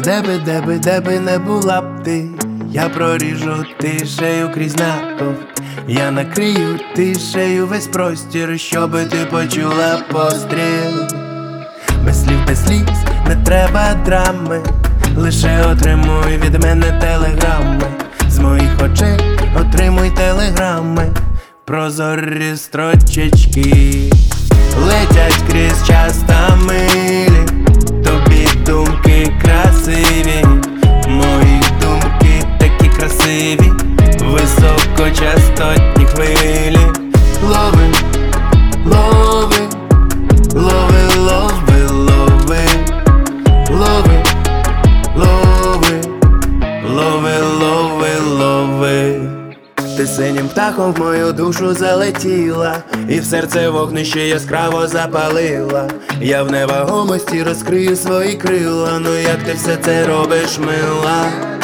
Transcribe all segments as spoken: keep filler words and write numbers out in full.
Де би, де би, де би не була б ти, я проріжу тишею крізь натовп. Я накрию тишею весь простір, щоби ти почула постріл. Без слів, без сліз, не треба драми, лише отримуй від мене телеграми. З моїх очей отримуй телеграми, прозорі строчечки летять крізь час та милі. Тобі думки красиві, мої думки такі красиві, високочастотні хвилі. Лови, лови, лови, лови, лови, лови, лови, лови, лови, лови. Ти синім птахом в мою душу залетіла, і в серце вогнище яскраво запалила. Я в невагомості розкрию свої крила, ну як ти все це робиш, мила.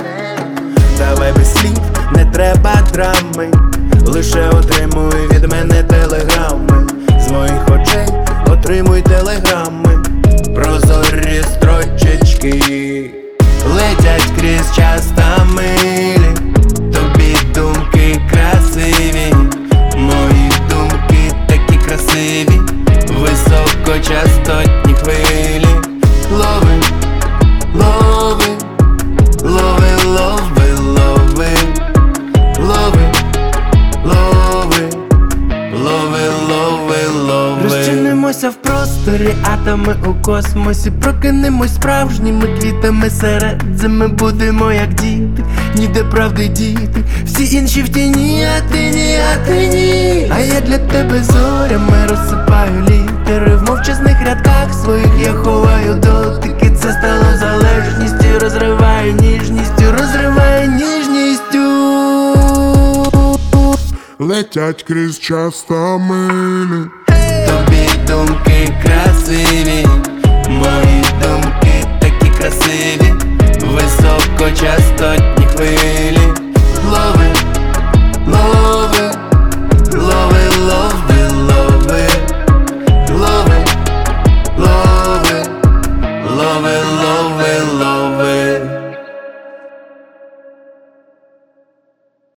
Давай без слів, не треба драми, лише отримуй від мене телеграми. З моїх очей отримуй телеграми, прозорі строчечки летять крізь час та милі. Тобі думки красиві, мої думки такі красиві, високочастотні хвилі. Лови, лови, лови, лови, лови, лови, лови, лови, лови, лови. Розчинимося в просторі, атоми у космосі, прокинемось справжніми квітами серед зими. Будемо як діти, ніде правди діти, всі інші в тіні, а ти ні, а ти ні. А я для тебе зорями розсипаю літери, в мовчазних рядках своїх я ховаю дотики. Це стало залежністю, розриває ніжністю, розриває ніжністю. Летять крізь час та милі,